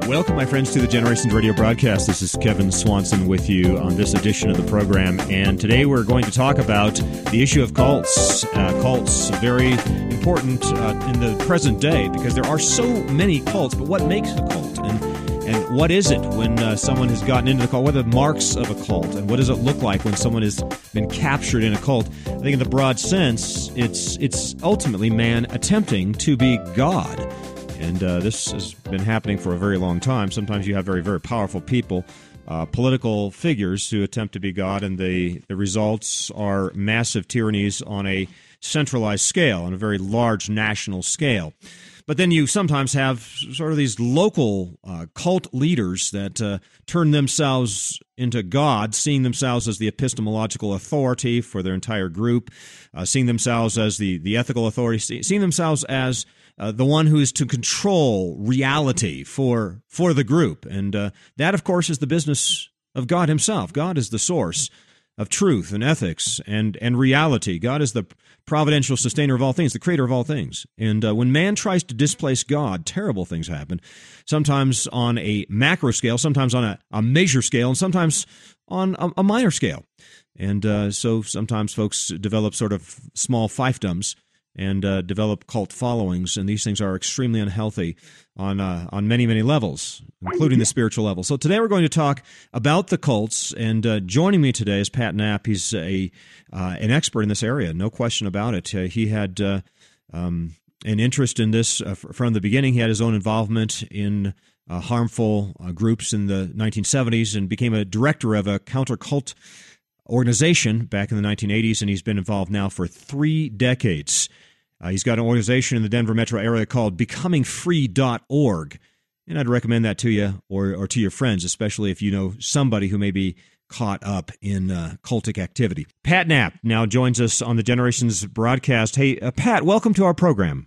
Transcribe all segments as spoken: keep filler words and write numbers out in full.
Welcome, my friends, to the Generations Radio broadcast. This is Kevin Swanson with you on this edition of the program, and today we're going to talk about the issue of cults. Uh, cults, very important uh, in the present day because there are so many cults, but what makes a cult? And and what is it when uh, someone has gotten into the cult? What are the marks of a cult? And what does it look like when someone has been captured in a cult? I think in the broad sense, it's it's ultimately man attempting to be God. And uh, this has been happening for a very long time. Sometimes you have very, very powerful people, uh, political figures who attempt to be God, and the, the results are massive tyrannies on a centralized scale, on a very large national scale. But then you sometimes have sort of these local uh, cult leaders that uh, turn themselves into God, seeing themselves as the epistemological authority for their entire group, uh, seeing themselves as the, the ethical authority, seeing themselves as Uh, the one who is to control reality for for the group. And uh, that, of course, is the business of God himself. God is the source of truth and ethics and, and reality. God is the providential sustainer of all things, the creator of all things. And uh, when man tries to displace God, terrible things happen, sometimes on a macro scale, sometimes on a, a major scale, and sometimes on a, a minor scale. And uh, so sometimes folks develop sort of small fiefdoms and uh, develop cult followings, and these things are extremely unhealthy on uh, on many, many levels, including the spiritual level. So today we're going to talk about the cults, and uh, joining me today is Pat Knapp. He's a uh, an expert in this area, no question about it. Uh, he had uh, um, an interest in this uh, from the beginning. He had his own involvement in uh, harmful uh, groups in the nineteen seventies and became a director of a counter-cult organization back in the nineteen eighties, and he's been involved now for three decades. Uh, he's got an organization in the Denver metro area called becoming free dot org, and I'd recommend that to you or, or to your friends, especially if you know somebody who may be caught up in uh, cultic activity. Pat Knapp now joins us on the Generations broadcast. Hey, uh, Pat, welcome to our program.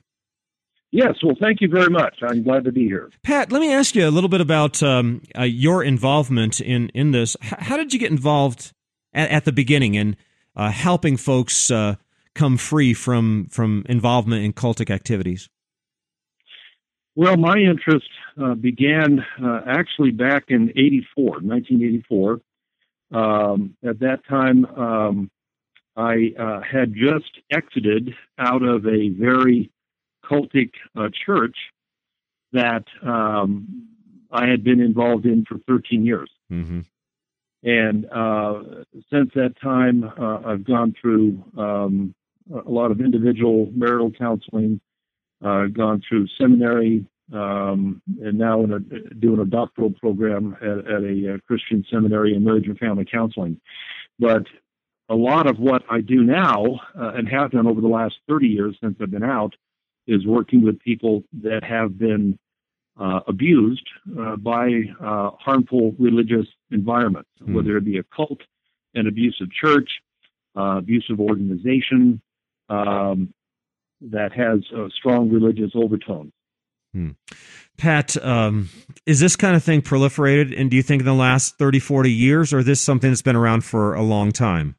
Yes, well, thank you very much. I'm glad to be here. Pat, let me ask you a little bit about um, uh, your involvement in, in this. H- how did you get involved at, at the beginning in uh, helping folks uh, come free from from involvement in cultic activities? Well, my interest uh, began uh, actually back in eighty-four, nineteen eighty-four. Um, at that time, um, I uh, had just exited out of a very cultic uh, church that um, I had been involved in for thirteen years. Mm-hmm. And uh, since that time, uh, I've gone through um, a lot of individual marital counseling, uh, gone through seminary, um, and now in a, doing a doctoral program at, at a, a Christian seminary in marriage and family counseling. But a lot of what I do now, uh, and have done over the last thirty years since I've been out, is working with people that have been uh, abused uh, by uh, harmful religious environments, mm. whether it be a cult, an abusive church, uh, abusive organization um, that has uh, strong religious overtones. Hmm. Pat, um, is this kind of thing proliferated, and do you think in the last thirty, forty years, or is this something that's been around for a long time?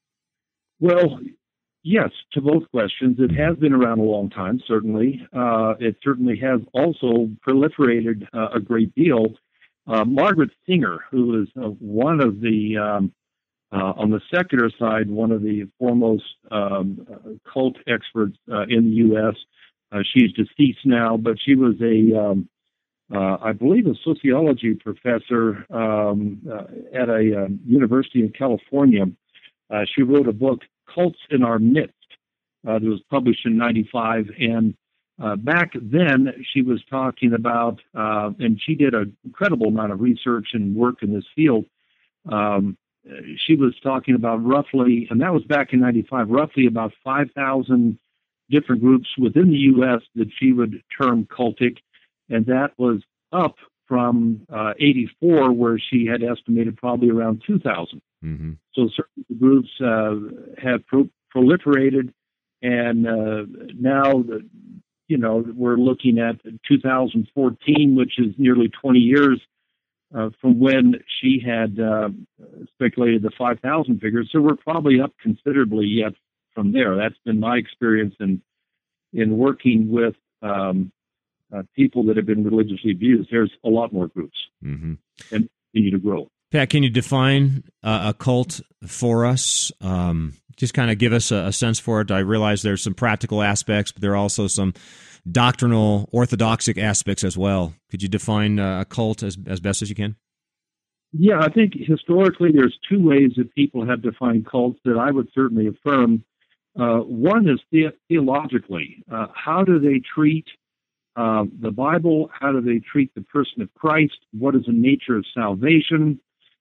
Well, yes, to both questions. It has been around a long time, certainly. Uh, it certainly has also proliferated uh, a great deal. Uh, Margaret Singer, who is uh, one of the, um, uh, on the secular side, one of the foremost um, cult experts uh, in the U S, uh, she's deceased now, but she was a, um, uh, I believe, a sociology professor um, uh, at a um, university in California. Uh, she wrote a book, Cults in Our Midst, uh, that was published in ninety-five. And uh, back then, she was talking about, uh, and she did an incredible amount of research and work in this field. Um, she was talking about roughly, and that was back in ninety-five, roughly about five thousand different groups within the U S that she would term cultic. And that was up from uh, eighty-four, where she had estimated probably around two thousand. Mm-hmm. So certain groups uh, have pro- proliferated, and uh, now, the, you know, we're looking at two thousand fourteen, which is nearly twenty years uh, from when she had uh, speculated the five thousand figure. So we're probably up considerably yet from there. That's been my experience in in working with um, uh, people that have been religiously abused. There's a lot more groups, mm-hmm. and continue to grow. Pat, can you define uh, a cult for us? Um, just kind of give us a, a sense for it. I realize there's some practical aspects, but there are also some doctrinal, orthodoxic aspects as well. Could you define uh, a cult as, as best as you can? Yeah, I think historically there's two ways that people have defined cults that I would certainly affirm. Uh, one is the- theologically. Uh, how do they treat uh, the Bible? How do they treat the person of Christ? What is the nature of salvation?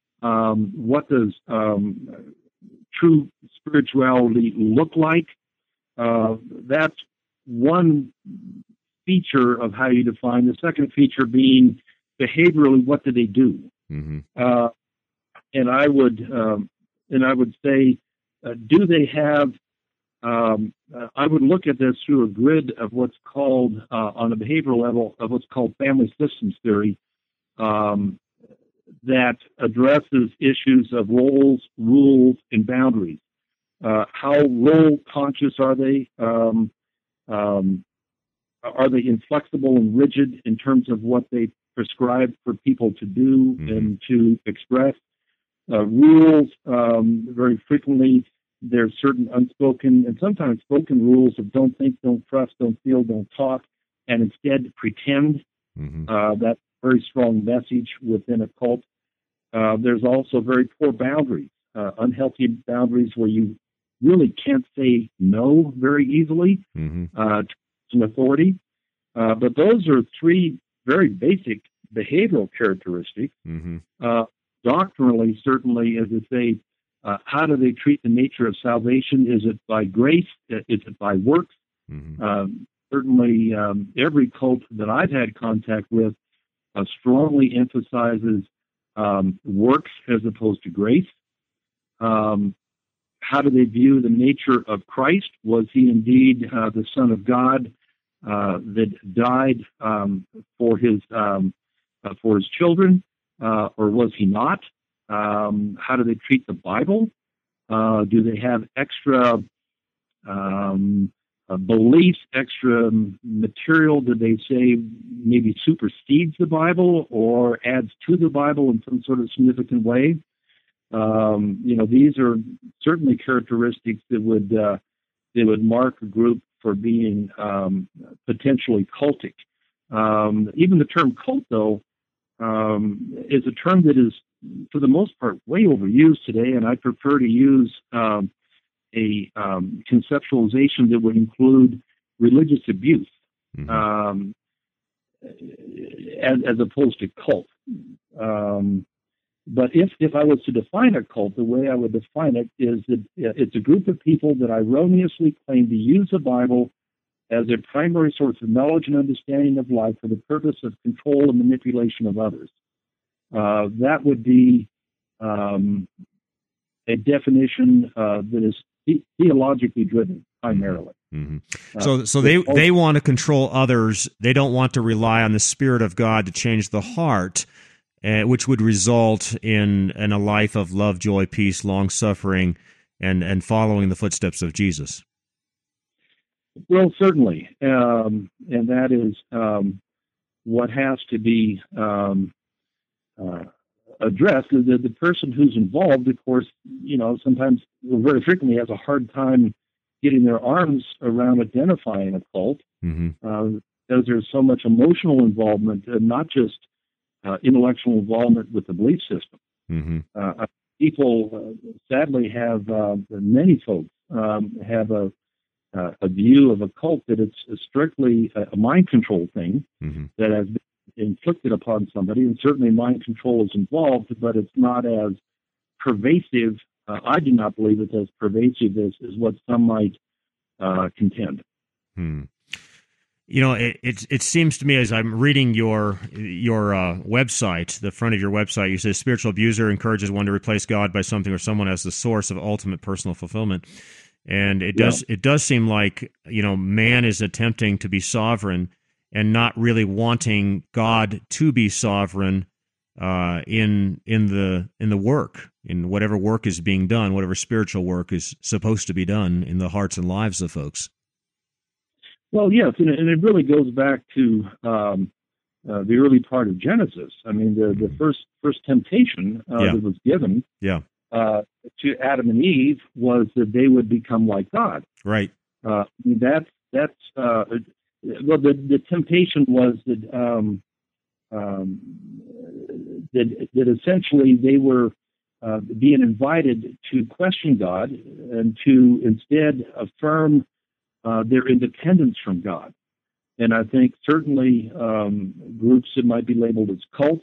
Um, what does um, true spirituality look like? Uh, that's one feature of how you define. The second feature being behaviorally, what do they do? Mm-hmm. Uh, and I would um, and I would say, uh, do they have? Um, uh, I would look at this through a grid of what's called, uh, on a behavioral level, of what's called family systems theory. Um, that addresses issues of roles, rules, and boundaries. Uh, how role conscious are they? Um, um, are they inflexible and rigid in terms of what they prescribe for people to do mm-hmm. and to express? Uh, rules, um, very frequently, there's certain unspoken and sometimes spoken rules of don't think, don't trust, don't feel, don't talk, and instead pretend. Mm-hmm. Uh, that's a very strong message within a cult. Uh, there's also very poor boundaries, uh, unhealthy boundaries where you really can't say no very easily mm-hmm. uh, to an authority. Uh, but those are three very basic behavioral characteristics. Mm-hmm. Uh, doctrinally, certainly, as I say, uh, how do they treat the nature of salvation? Is it by grace? Is it by works? Mm-hmm. Um, certainly, um, every cult that I've had contact with uh, strongly emphasizes Um, works as opposed to grace. Um, how do they view the nature of Christ? Was he indeed uh, the Son of God uh, that died um, for his um, uh, for his children, uh, or was he not? Um, how do they treat the Bible? Uh, do they have extra um, uh, beliefs, extra material that they say maybe supersedes the Bible or adds to the Bible in some sort of significant way? Um, you know, these are certainly characteristics that would uh, that would mark a group for being um, potentially cultic. Um, even the term cult, though, um, is a term that is, for the most part, way overused today, and I prefer to use um, a um, conceptualization that would include religious abuse mm-hmm. um, as, as opposed to cult. Um, but if, if I was to define a cult, the way I would define it is that it's a group of people that erroneously claim to use the Bible as their primary source of knowledge and understanding of life for the purpose of control and manipulation of others. Uh, that would be um, a definition uh, that is theologically driven primarily. Mm-hmm. So, so they they want to control others. They don't want to rely on the Spirit of God to change the heart, uh, which would result in in a life of love, joy, peace, long suffering, and and following the footsteps of Jesus. Well, certainly, um, and that is um, what has to be um, uh, addressed. The, the person who's involved, of course, you know, sometimes, very frequently, has a hard time getting their arms around identifying a cult, mm-hmm. uh, because there's so much emotional involvement, and not just uh, intellectual involvement with the belief system. Mm-hmm. Uh, people, uh, sadly, have uh, many folks um, have a Uh, a view of a cult that it's strictly a mind control thing mm-hmm. that has been inflicted upon somebody, and certainly mind control is involved, but it's not as pervasive. Uh, I do not believe it's as pervasive as, as what some might uh, contend. Hmm. You know, it, it it seems to me as I'm reading your your uh, website, the front of your website, you say spiritual abuser encourages one to replace God by something or someone as the source of ultimate personal fulfillment. And it does yeah. it does seem like, you know, man is attempting to be sovereign and not really wanting God to be sovereign uh, in in the in the work, in whatever work is being done, whatever spiritual work is supposed to be done in the hearts and lives of folks. Well, yes, and it, and it really goes back to um, uh, the early part of Genesis. I mean, the, the first first temptation uh, Yeah. that was given Yeah. uh, to Adam and Eve was that they would become like God. Right. Uh, that's that's uh, well, the the temptation was that um, um, that that essentially they were uh, being invited to question God and to instead affirm uh, their independence from God. And I think certainly um, groups that might be labeled as cults,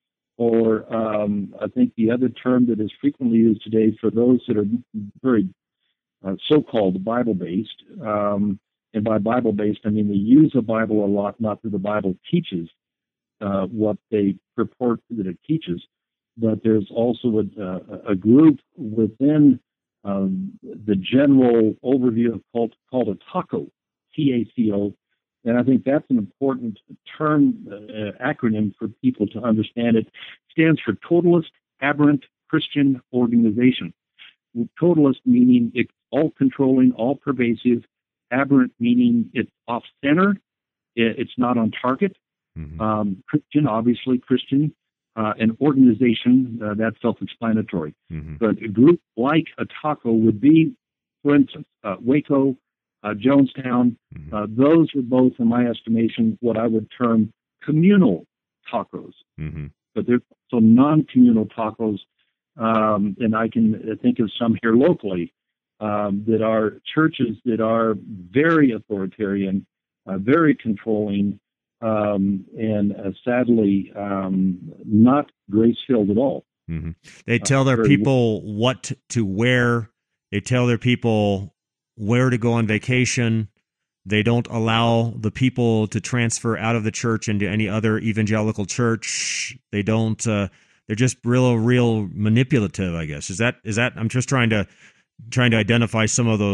or um, I think the other term that is frequently used today for those that are very uh, so-called Bible-based, um, and by Bible-based I mean they use the Bible a lot, not that the Bible teaches uh, what they purport that it teaches, but there's also a, a group within um, the general overview of cult called a taco, T A C O, and I think that's an important term, uh, acronym for people to understand. It stands for Totalist Aberrant Christian Organization. Totalist meaning it's all-controlling, all-pervasive. Aberrant meaning it's off-center, it's not on target. Mm-hmm. Um, Christian, obviously Christian. Uh, an organization, uh, that's self-explanatory. Mm-hmm. But a group like a taco would be, for instance, uh, Waco, uh, Jonestown. Mm-hmm. Uh, those are both, in my estimation, what I would term communal tacos. Mm-hmm. But there's also non-communal tacos, um, and I can think of some here locally um, that are churches that are very authoritarian, uh, very controlling, Um, and uh, sadly, um, not grace-filled at all. Mm-hmm. They tell their Uh, people what to wear. They tell their people where to go on vacation. They don't allow the people to transfer out of the church into any other evangelical church. They don't. Uh, they're just real, real manipulative, I guess. Is that? Is that? I'm just trying to trying to identify some of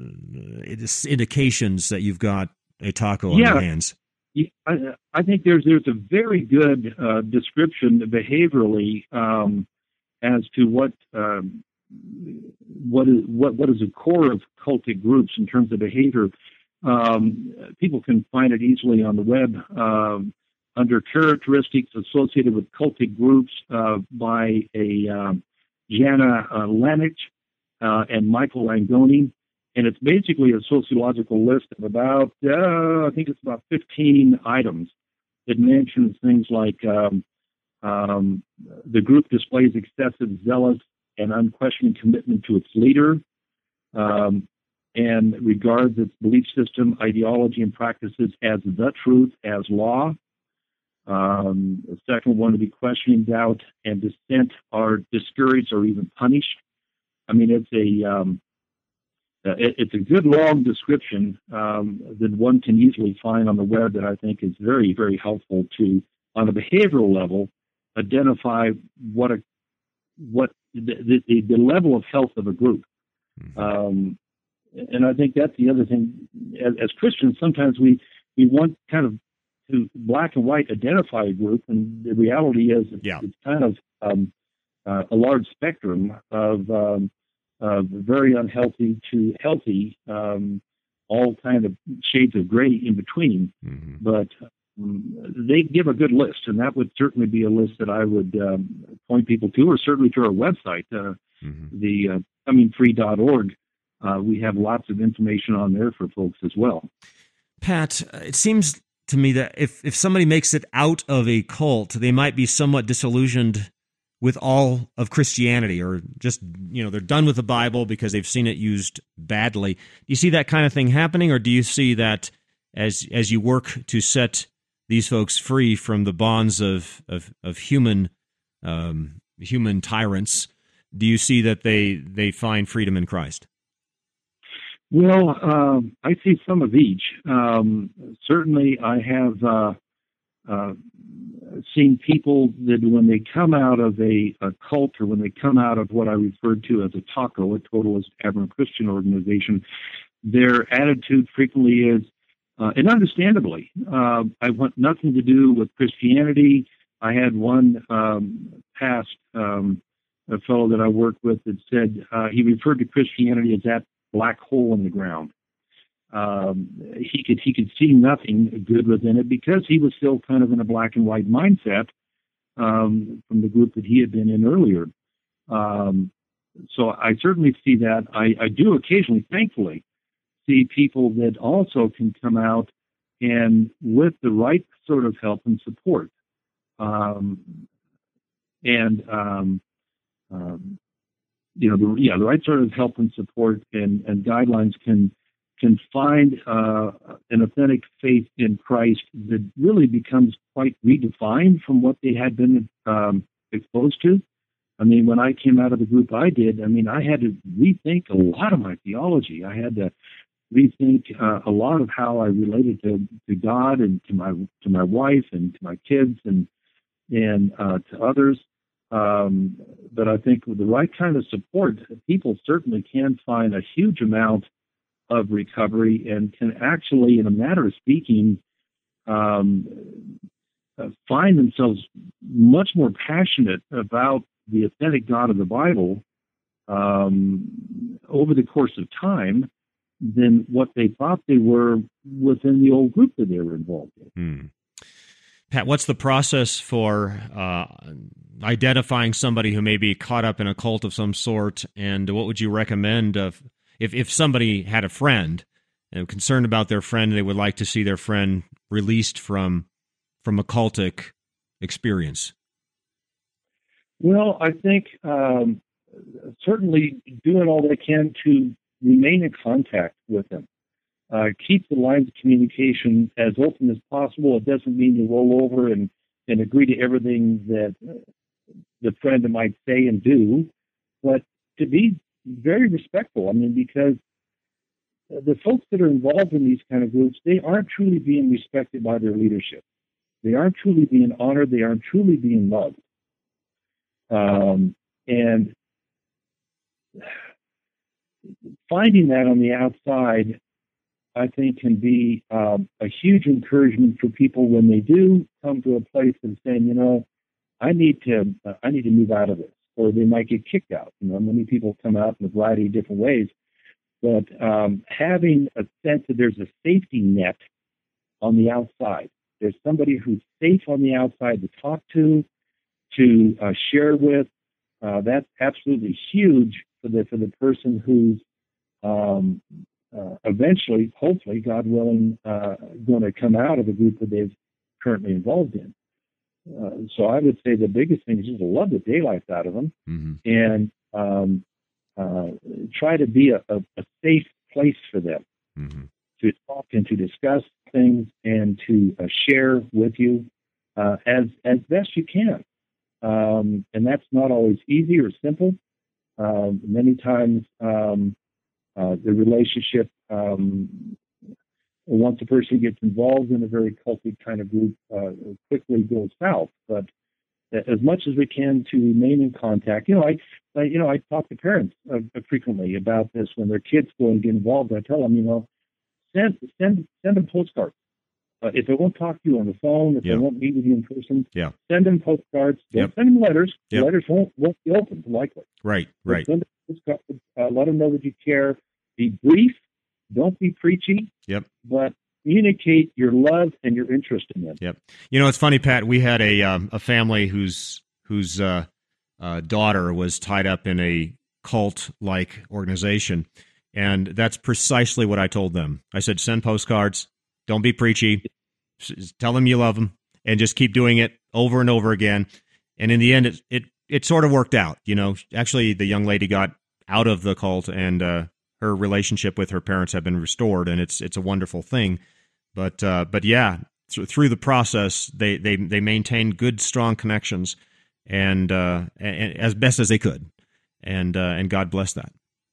the indications that you've got a taco on yeah. your hands. I, I think there's there's a very good uh, description behaviorally um, as to what um, what is what what is the core of cultic groups in terms of behavior. Um, people can find it easily on the web um, under characteristics associated with cultic groups uh, by a um, Jana uh, Lanich uh, and Michael Langoni. And it's basically a sociological list of about, uh, I think it's about fifteen items. It mentions things like um, um, the group displays excessive, zealous, and unquestioning commitment to its leader, um, and regards its belief system, ideology, and practices as the truth, as law. Um, the second one to be questioning, doubt, and dissent are discouraged or even punished. I mean, it's a um, Uh, it, it's a good long description um, that one can easily find on the web that I think is very, very helpful to, on a behavioral level, identify what a what the, the, the level of health of a group. Mm-hmm. Um, and I think that's the other thing. As, as Christians, sometimes we, we want kind of to black and white identify a group, and the reality is it's, Yeah. it's kind of um, uh, a large spectrum of um, Uh, very unhealthy to healthy, um, all kind of shades of gray in between. Mm-hmm. But um, they give a good list, and that would certainly be a list that I would um, point people to, or certainly to our website, uh, Mm-hmm. the uh, coming free dot org. Uh, we have lots of information on there for folks as well. Pat, it seems to me that if, if somebody makes it out of a cult, they might be somewhat disillusioned with all of Christianity, or just, you know, they're done with the Bible because they've seen it used badly. Do you see that kind of thing happening, or do you see that as as you work to set these folks free from the bonds of of, of human um, human tyrants, do you see that they they find freedom in Christ? Well, um, I see some of each. Um, certainly, I have uh, uh, seen people that when they come out of a, a cult, or when they come out of what I referred to as a taco, a totalist aberrant Christian organization, their attitude frequently is, uh, and understandably, uh, I want nothing to do with Christianity. I had one um, past um, a fellow that I worked with that said uh, he referred to Christianity as that black hole in the ground. um, he could he could see nothing good within it because he was still kind of in a black and white mindset um, from the group that he had been in earlier. Um, so I certainly see that. I, I do occasionally, thankfully, see people that also can come out and with the right sort of help and support. Um, and, um, um, you know, the, yeah, the right sort of help and support and, and guidelines can can find uh, an authentic faith in Christ that really becomes quite redefined from what they had been um, exposed to. I mean, when I came out of the group I did, I mean, I had to rethink a lot of my theology. I had to rethink uh, a lot of how I related to, to God and to my to my wife and to my kids and and uh, to others. Um, but I think with the right kind of support, people certainly can find a huge amount of recovery and can actually, in a matter of speaking, um, uh, find themselves much more passionate about the authentic God of the Bible um, over the course of time than what they thought they were within the old group that they were involved in. Hmm. Pat, what's the process for uh, identifying somebody who may be caught up in a cult of some sort, and what would you recommend of if, if somebody had a friend and concerned about their friend, they would like to see their friend released from from a cultic experience? Well, I think um, certainly doing all they can to remain in contact with them. Uh, keep the lines of communication as open as possible. It doesn't mean you roll over and, and agree to everything that the friend might say and do, but to be very respectful. I mean, because the folks that are involved in these kind of groups, they aren't truly being respected by their leadership. They aren't truly being honored. They aren't truly being loved. Um, and finding that on the outside, I think, can be um, a huge encouragement for people when they do come to a place and saying, you know, I need to, uh, I need to move out of this, or they might get kicked out. You know, many people come out in a variety of different ways, but um, having a sense that there's a safety net on the outside, there's somebody who's safe on the outside to talk to, to uh, share with. Uh, that's absolutely huge for the for the person who's um, uh, eventually, hopefully, God willing, uh, going to come out of the group that they've currently involved in. Uh, so I would say the biggest thing is just to love the daylights out of them, mm-hmm. and um, uh, try to be a, a, a safe place for them mm-hmm. to talk and to discuss things and to uh, share with you uh, as as best you can. Um, and that's not always easy or simple. Uh, many times um, uh, the relationship, um, once a person gets involved in a very culty kind of group, uh, quickly goes south. But as much as we can to remain in contact, you know, I, I you know, I talk to parents uh, frequently about this when their kids go and get involved. I tell them, you know, send send send them postcards. Uh, if they won't talk to you on the phone, if yep. they won't meet with you in person, yeah. send them postcards. Don't yep. send them letters. Yep. The letters won't, won't be opened, likely. Right, right. Send them postcards, uh, let them know that you care. Be brief. Don't be preachy. Yep. But communicate your love and your interest in them. Yep. You know, it's funny, Pat. We had a um, a family whose whose uh, uh, daughter was tied up in a cult-like organization, and that's precisely what I told them. I said, send postcards. Don't be preachy. Tell them you love them, and just keep doing it over and over again. And in the end, it it, it sort of worked out. You know, actually, the young lady got out of the cult, and uh, her relationship with her parents have been restored, and it's it's a wonderful thing. But uh, but yeah, th- through the process, they they they maintained good, strong connections, and, uh, and as best as they could, and uh, and God bless that.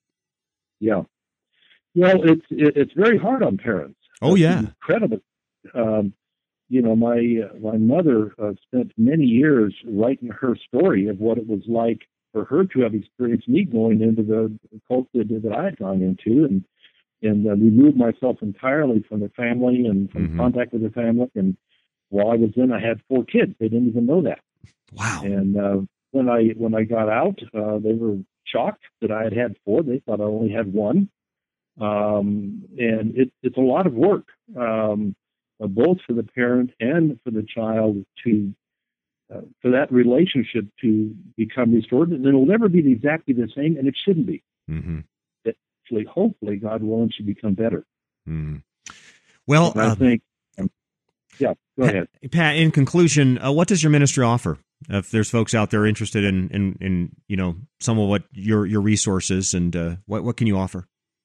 Yeah. Well, it's it's very hard on parents. Oh yeah, it's incredible. Um, you know, my uh, my mother uh, spent many years writing her story of what it was like for her to have experienced me going into the cult that, that I had gone into, and and uh, removed myself entirely from the family and from mm-hmm. contact with the family. And while I was in, I had four kids. They didn't even know that. Wow. And uh, when I when I got out, uh, they were shocked that I had had four. They thought I only had one. Um, and it, it's a lot of work, um, uh, both for the parent and for the child to, uh, for that relationship to become restored. And it'll never be exactly the same, and it shouldn't be. Mm-hmm. It actually, hopefully, God willing, should become better. Mm-hmm. Well, I uh, think, um, yeah, go ahead. Pat, in conclusion, uh, what does your ministry offer? If there's folks out there interested in, in, in you know, some of what your, your resources and uh, what, what can you offer?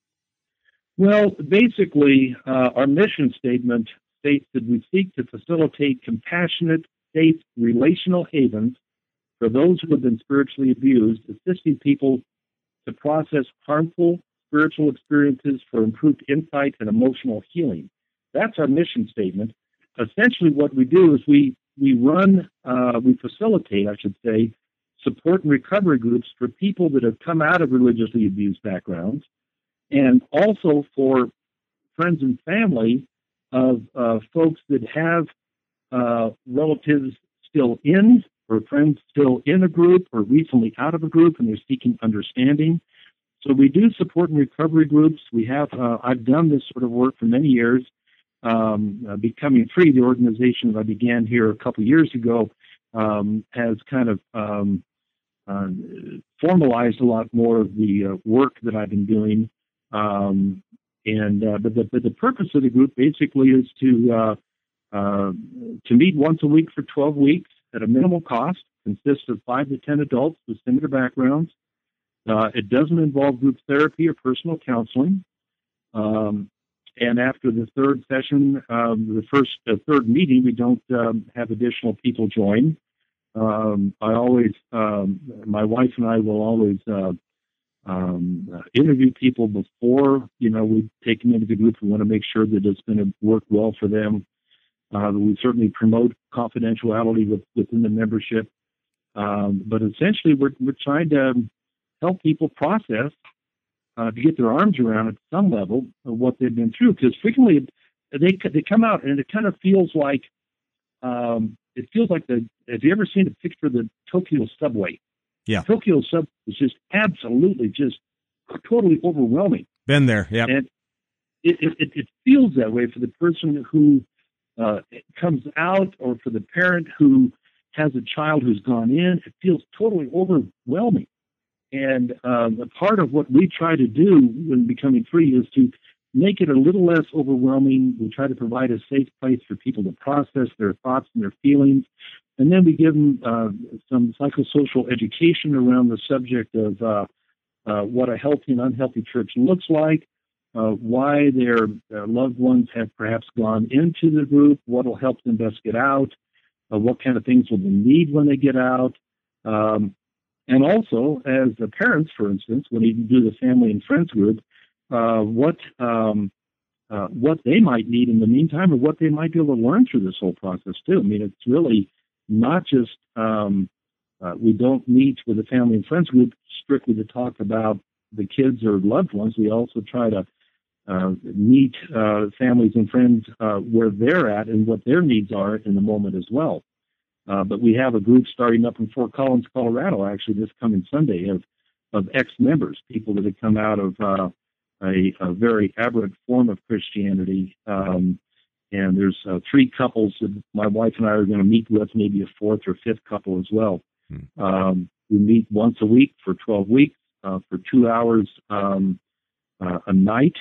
Well, basically, uh, our mission statement states that we seek to facilitate compassionate, safe, relational havens for those who have been spiritually abused, assisting people to process harmful spiritual experiences for improved insight and emotional healing. That's our mission statement. Essentially, what we do is we we run, uh, we facilitate, I should say, support and recovery groups for people that have come out of religiously abused backgrounds, and also for friends and family of uh, folks that have uh, relatives still in or friends still in a group or recently out of a group and they're seeking understanding. So we do support and recovery groups. We have, uh, I've done this sort of work for many years. Um, uh, Becoming Free, the organization that I began here a couple years ago, um, has kind of um, uh, formalized a lot more of the uh, work that I've been doing. Um, and uh, but, the, but the purpose of the group basically is to uh, uh, to meet once a week for twelve weeks at a minimal cost. Consists of five to ten adults with similar backgrounds. Uh, it doesn't involve group therapy or personal counseling. Um, and after the third session, um, the first uh, third meeting, we don't um, have additional people join. Um, I always, um, my wife and I will always uh, um, uh, interview people before, you know, we take them into the group. We want to make sure that it's going to work well for them. Uh, we certainly promote confidentiality with, within the membership. Um, but essentially, we're, we're trying to help people process, uh, to get their arms around at some level of what they've been through. Because frequently they they come out and it kind of feels like, um, it feels like the, have you ever seen a picture of the Tokyo subway? Yeah. Tokyo subway is just absolutely just totally overwhelming. Been there, yeah. And it, it, it feels that way for the person who uh, comes out or for the parent who has a child who's gone in. It feels totally overwhelming. And um, a part of what we try to do when Becoming Free is to make it a little less overwhelming. We try to provide a safe place for people to process their thoughts and their feelings. And then we give them uh, some psychosocial education around the subject of uh, uh, what a healthy and unhealthy church looks like, uh, why their, their loved ones have perhaps gone into the group, what will help them best get out, uh, what kind of things will they need when they get out. Um, And also, as the parents, for instance, when you do the family and friends group, uh, what um, uh, what they might need in the meantime, or what they might be able to learn through this whole process too. I mean, it's really not just um, uh, we don't meet with the family and friends group strictly to talk about the kids or loved ones. We also try to uh, meet uh, families and friends uh, where they're at and what their needs are in the moment as well. Uh, but we have a group starting up in Fort Collins, Colorado, actually this coming Sunday, of of ex-members, people that have come out of uh, a, a very aberrant form of Christianity. Um, and there's uh, three couples that my wife and I are going to meet with, maybe a fourth or fifth couple as well. Hmm. Um, we meet once a week for twelve weeks uh, for two hours um, uh, a night.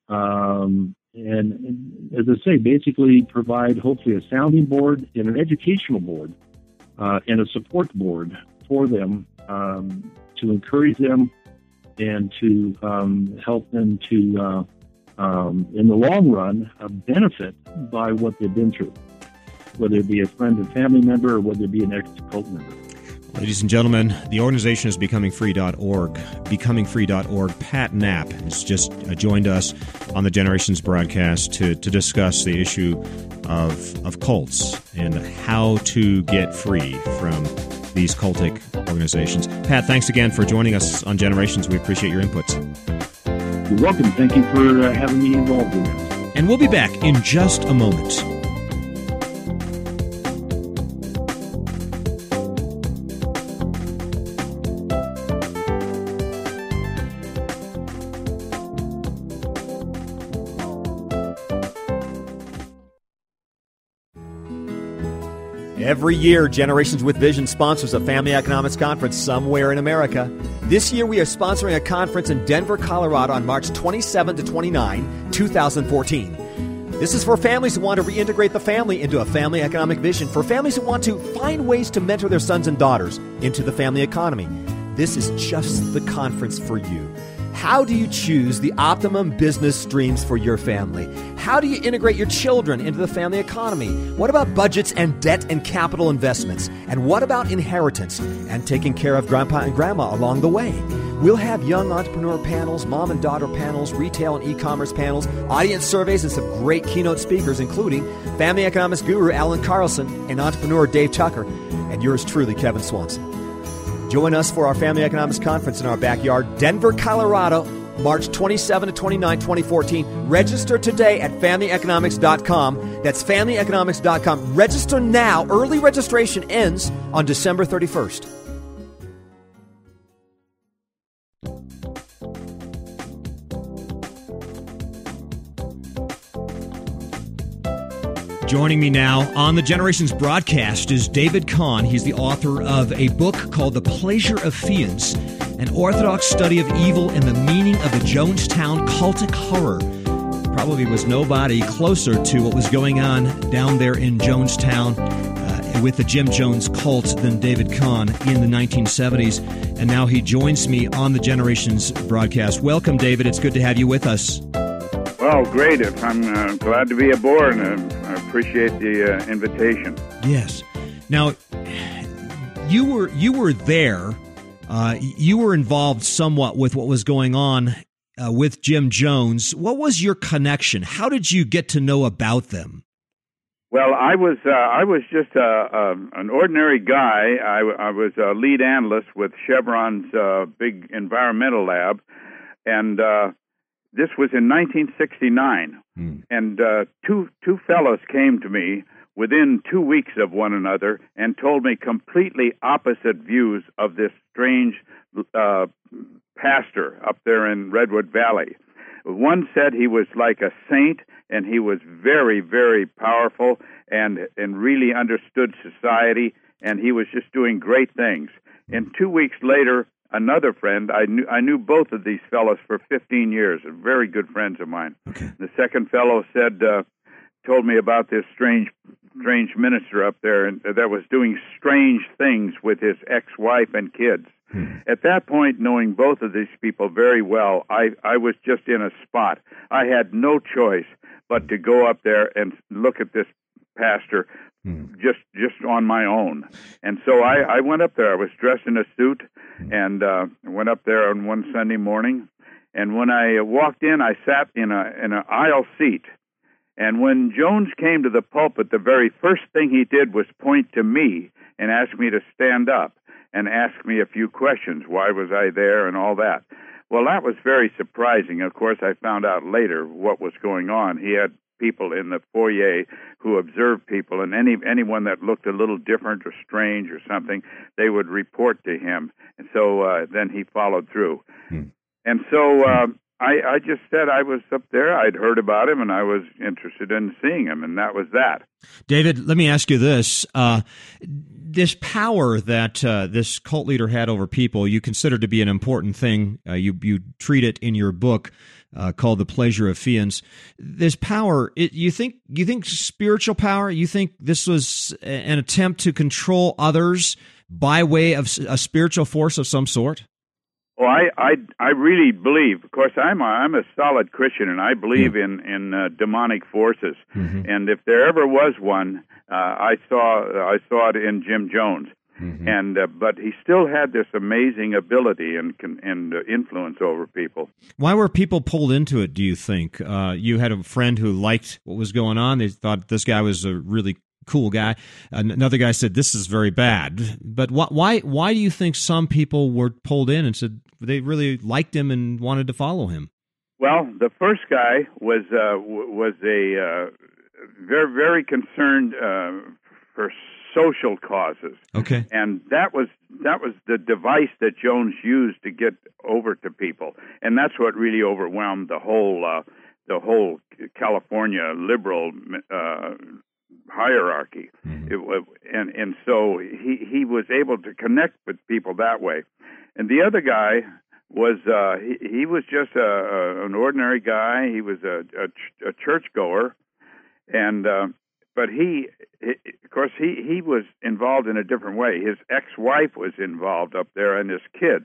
Um, And, and as I say, basically provide hopefully a sounding board and an educational board uh, and a support board for them um, to encourage them and to um, help them to, uh, um, in the long run, uh, benefit by what they've been through, whether it be a friend and family member or whether it be an ex-cult member. Ladies and gentlemen, the organization is becoming free dot org. becoming free dot org. Pat Knapp has just joined us on the Generations broadcast to, to discuss the issue of, of cults and how to get free from these cultic organizations. Pat, thanks again for joining us on Generations. We appreciate your inputs. You're welcome. Thank you for uh, having me involved in this. And we'll be back in just a moment. Every year, Generations with Vision sponsors a family economics conference somewhere in America. This year, we are sponsoring a conference in Denver, Colorado on March twenty-seventh to twenty-ninth, twenty fourteen. This is for families who want to reintegrate the family into a family economic vision, for families who want to find ways to mentor their sons and daughters into the family economy. This is just the conference for you. How do you choose the optimum business streams for your family? How do you integrate your children into the family economy? What about budgets and debt and capital investments? And what about inheritance and taking care of grandpa and grandma along the way? We'll have young entrepreneur panels, mom and daughter panels, retail and e-commerce panels, audience surveys, and some great keynote speakers, including family economics guru Alan Carlson and entrepreneur Dave Tucker, and yours truly, Kevin Swanson. Join us for our Family Economics Conference in our backyard, Denver, Colorado, March twenty-seventh to twenty-ninth, twenty fourteen. Register today at family economics dot com. That's family economics dot com. Register now. Early registration ends on December thirty-first. Joining me now on the Generations broadcast is David Kahn. He's the author of a book called The Pleasure of Fiends, an orthodox study of evil and the meaning of the Jonestown cultic horror. Probably was nobody closer to what was going on down there in Jonestown uh, with the Jim Jones cult than David Kahn in the nineteen seventies. And now he joins me on the Generations broadcast. Welcome, David. It's good to have you with us. Well, great. I'm uh, glad to be aboard, and I appreciate the uh, invitation. Yes. Now, you were you were there. Uh, you were involved somewhat with what was going on uh, with Jim Jones. What was your connection? How did you get to know about them? Well, I was uh, I was just uh, uh, an ordinary guy. I, I was a lead analyst with Chevron's uh, big environmental lab, and uh, this was in nineteen sixty-nine, hmm. and uh, two two fellows came to me within two weeks of one another and told me completely opposite views of this strange uh, pastor up there in Redwood Valley. One said he was like a saint, and he was very, very powerful and and really understood society, and he was just doing great things. And two weeks later, another friend, I knew I knew both of these fellows for fifteen years, very good friends of mine. Okay. The second fellow said, uh, told me about this strange, strange minister up there and, uh, that was doing strange things with his ex-wife and kids. Hmm. At that point, knowing both of these people very well, I, I was just in a spot. I had no choice but to go up there and look at this pastor just just on my own. And so I, I went up there. I was dressed in a suit and uh, went up there on one Sunday morning. And when I walked in, I sat in a in an aisle seat. And when Jones came to the pulpit, the very first thing he did was point to me and ask me to stand up and ask me a few questions. Why was I there and all that? Well, that was very surprising. Of course, I found out later what was going on. He had people in the foyer who observed people, and any anyone that looked a little different or strange or something, they would report to him. And so uh, then he followed through. Hmm. And so uh, I, I just said I was up there. I'd heard about him, and I was interested in seeing him, and that was that. David, let me ask you this. Uh, this power that uh, this cult leader had over people, you consider to be an important thing. Uh, you, you treat it in your book uh, called The Pleasure of Fiends. This power, it, you think you think spiritual power? You think this was an attempt to control others by way of a spiritual force of some sort? Well, I, I, I really believe. Of course, I'm a, I'm a solid Christian, and I believe yeah. in in uh, demonic forces. Mm-hmm. And if there ever was one, uh, I saw I saw it in Jim Jones. Mm-hmm. And uh, but he still had this amazing ability and and uh, influence over people. Why were people pulled into it? Do you think uh, you had a friend who liked what was going on? They thought this guy was a really cool guy. Another guy said this is very bad. But wh- why why do you think some people were pulled in and said they really liked him and wanted to follow him? Well, the first guy was uh, w- was a uh, very very concerned uh, for social causes. Okay, and that was that was the device that Jones used to get over to people, and that's what really overwhelmed the whole uh, the whole California liberal Uh, hierarchy. Mm-hmm. It, and and so he, he was able to connect with people that way. And the other guy was uh, he, he was just a, a, an ordinary guy. He was a, a, a churchgoer, and uh, but he, he, of course, he, he was involved in a different way. His ex-wife was involved up there, and his kids.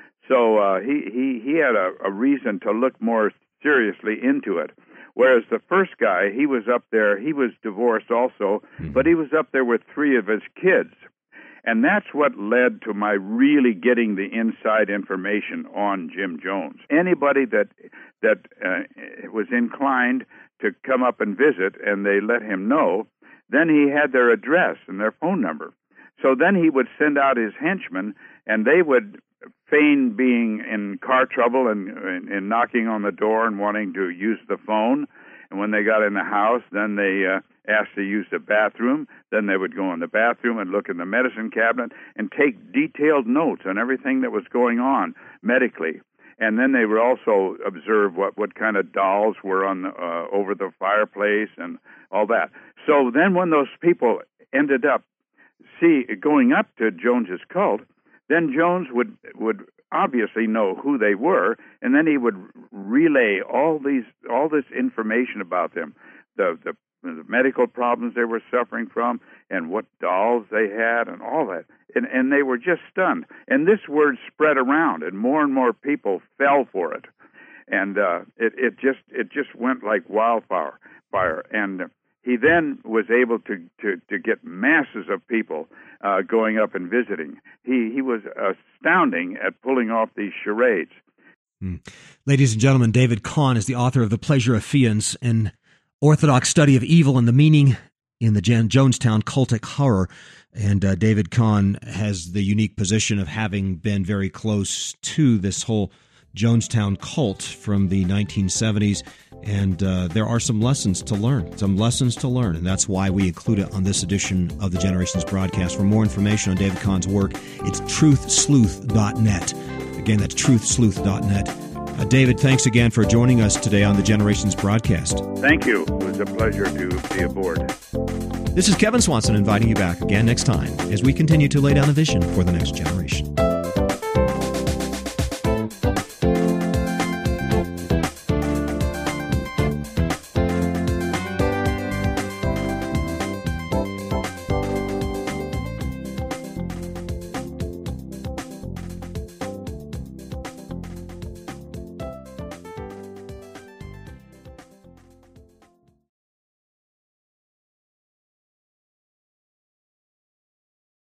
So uh, he, he he had a, a reason to look more seriously into it. Whereas the first guy, he was up there, he was divorced also, mm-hmm. but he was up there with three of his kids. And that's what led to my really getting the inside information on Jim Jones. Anybody that that uh, was inclined to come up and visit, and they let him know, then he had their address and their phone number. So then he would send out his henchmen, and they would feign being in car trouble and, and, and knocking on the door and wanting to use the phone. And when they got in the house, then they uh, asked to use the bathroom. Then they would go in the bathroom and look in the medicine cabinet and take detailed notes on everything that was going on medically. And then they would also observe what, what kind of dolls were on the, uh, over the fireplace and all that. So then when those people ended up see going up to Jones's cult, then Jones would would obviously know who they were, and then he would relay all these all this information about them, the the, the medical problems they were suffering from, and what dolls they had, and all that, and and they were just stunned. And this word spread around, and more and more people fell for it, and uh, it it just it just went like wildfire. Fire, and he then was able to, to, to get masses of people uh, going up and visiting. He he was astounding at pulling off these charades. Mm. Ladies and gentlemen, David Kahn is the author of The Pleasure of Fiends, an orthodox study of evil and the meaning in the Jan- Jonestown cultic horror. And uh, David Kahn has the unique position of having been very close to this whole Jonestown cult from the nineteen seventies, and uh, there are some lessons to learn, some lessons to learn, and that's why we include it on this edition of the Generations broadcast. For more information on David Kahn's work, it's truth sleuth dot net. Again, that's truth sleuth dot net. Uh, David, thanks again for joining us today on the Generations broadcast. Thank you. It was a pleasure to be aboard. This is Kevin Swanson inviting you back again next time as we continue to lay down a vision for the next generation.